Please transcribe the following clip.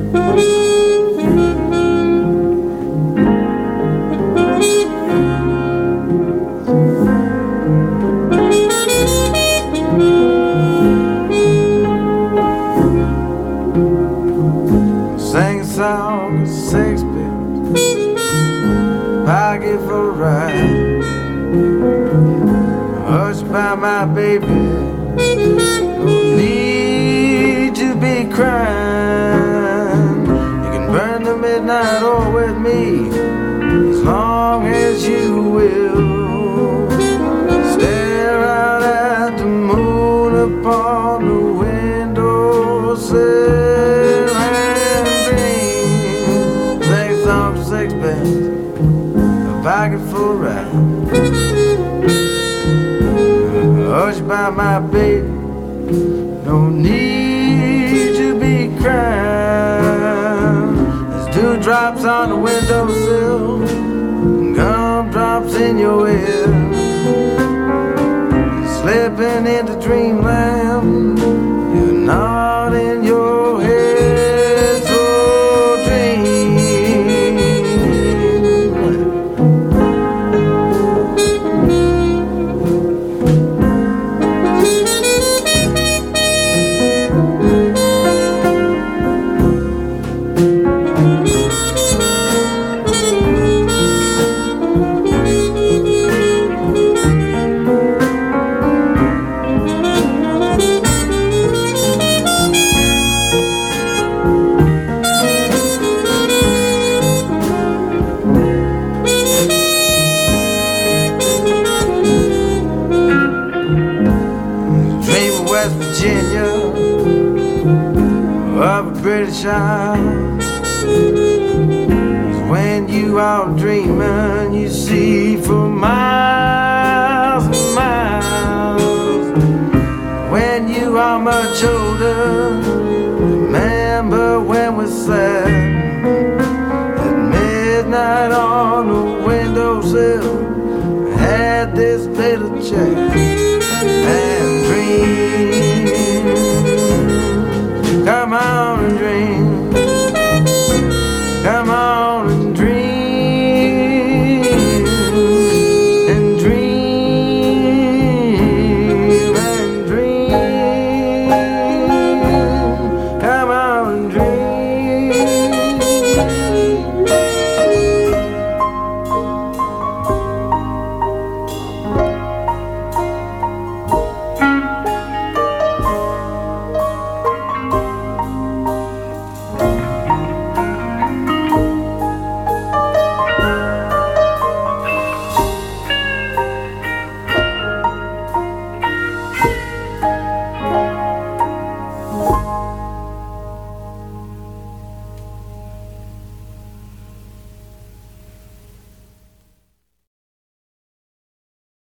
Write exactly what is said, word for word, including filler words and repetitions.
Sing a song, sixpence, pocket for a ride. Hushed by my baby, no need to be crying. You can burn the midnight oil with me as long as you will. Stare out at the moon upon the windowsill and dream. Sing song, sixpence, a pocket full ride. Hushed by my baby, no need to be crying. There's dewdrops on the windowsill, and gumdrops in your ear. You're slipping into dreamland, you're not in your head, so dream. Virginia, of a British Isle. When you are dreaming, you see for miles and miles. When you are much older,